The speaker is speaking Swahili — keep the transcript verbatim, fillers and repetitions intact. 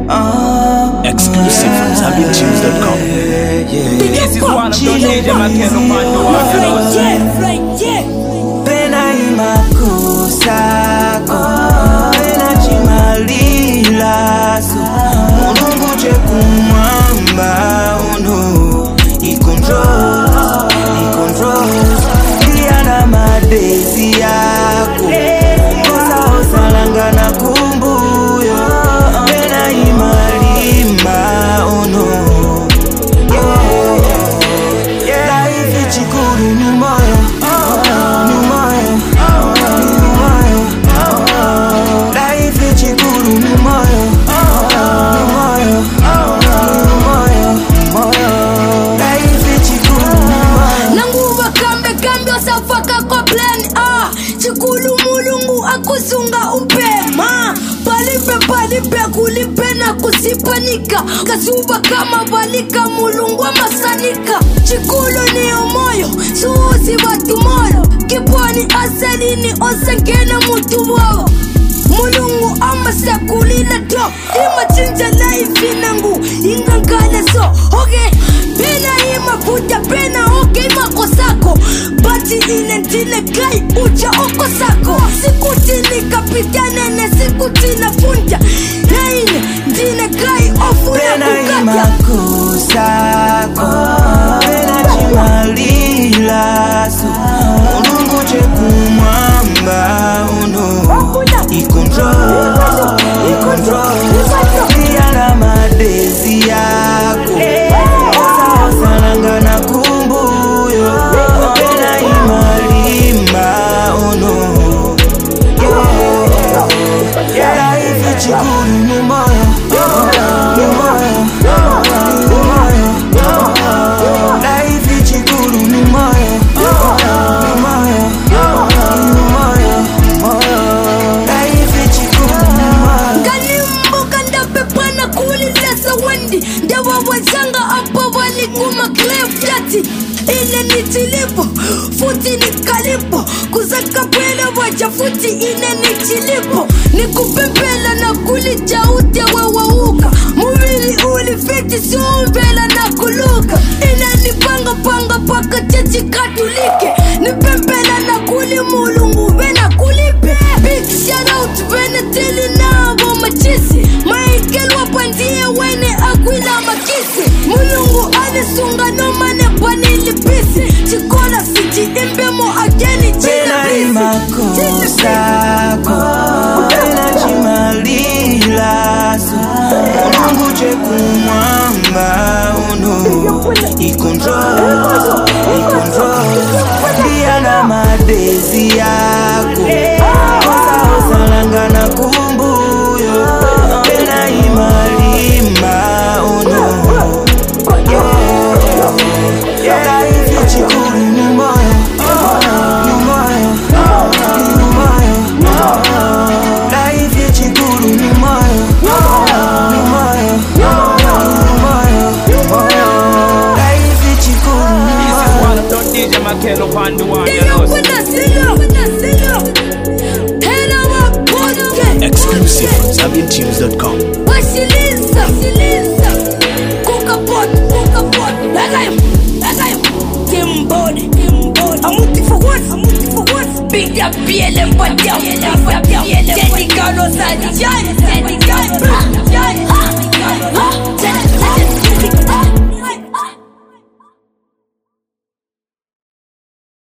Exclusive from Zambian Tunes dot com. This is one of those D J Makeno Pena imakusako Pena chimalilaso Mulungu chekumwamba Uno He controls He controls Kiana madezi yako Kosa osalanga na kumbuyo Pena imalima Uno Life ichikuru ni moyo Kusunga upema Palipe palipe kulipe na kusipanika Kasuba kama balika mulungu wa masanika Chikulu ni omoyo Suuzi watu moyo Kipwani asalini osangena mutu wawo Mulungu ama sakulila do Ima chinja life inangu Ingankala so Okay Pena ima fuja pena okay makosako Bati inentine kai ucha okosako Sikutini kapitane ne sikutini funja Naine ndine kai ofuna Pena kukata imakusako Pena chimalilaso Mulungu chekumwamba Uno He controls He controls Kiana madezi yako Kosa osalanga na kumbuyo Pena imalima Uno Life ichikuru ni moyo Ni moyo Ni moyo Life ichikuru ni moyo Ni moyo Ni moyo Life ichikuru ni moyo Kanimbo kanda pepana kulilesa wendi Dewa wazanga apa wali kuma clef yati Ile ni chilipo, futi ni kalipo Kuzaka pwela wacha futi ile ni chilipo Ni kupepela na kulicha ute wawauka Muvili ulifiti sumbela na kuluka Ile ni panga panga paka chechi katulike Ni pempela na kuli mulungu vena kulipe Big shout out vena tili na wama chisi Michael wapandie wene akwila makisi Mulungu alisunga no mane panili pisi Chikola siji imbemo ageni chila Pena imakusako Pena chimalilaso Mulungu chekumwamba Uno He controls He controls Kiana madezi yako Kosa osalanga na kumbuyo Pena imalima Uno Life ichikuru ni moyo Ni moyo Ni moyo Life ichikuru ni moyo Ni moyo Ni moyo Life ichikuru ni This is moyo one of those D J Makeno on the one, you Deyo know. kuna silo Silo Hela wa podcast Exclusive from Zambian Tunes dot com. Washiliza Washiliza Kuka pot Kuka pot Lagayo Lagayo Timboni Timboni Amuti for what Amuti for what Big up B L M but down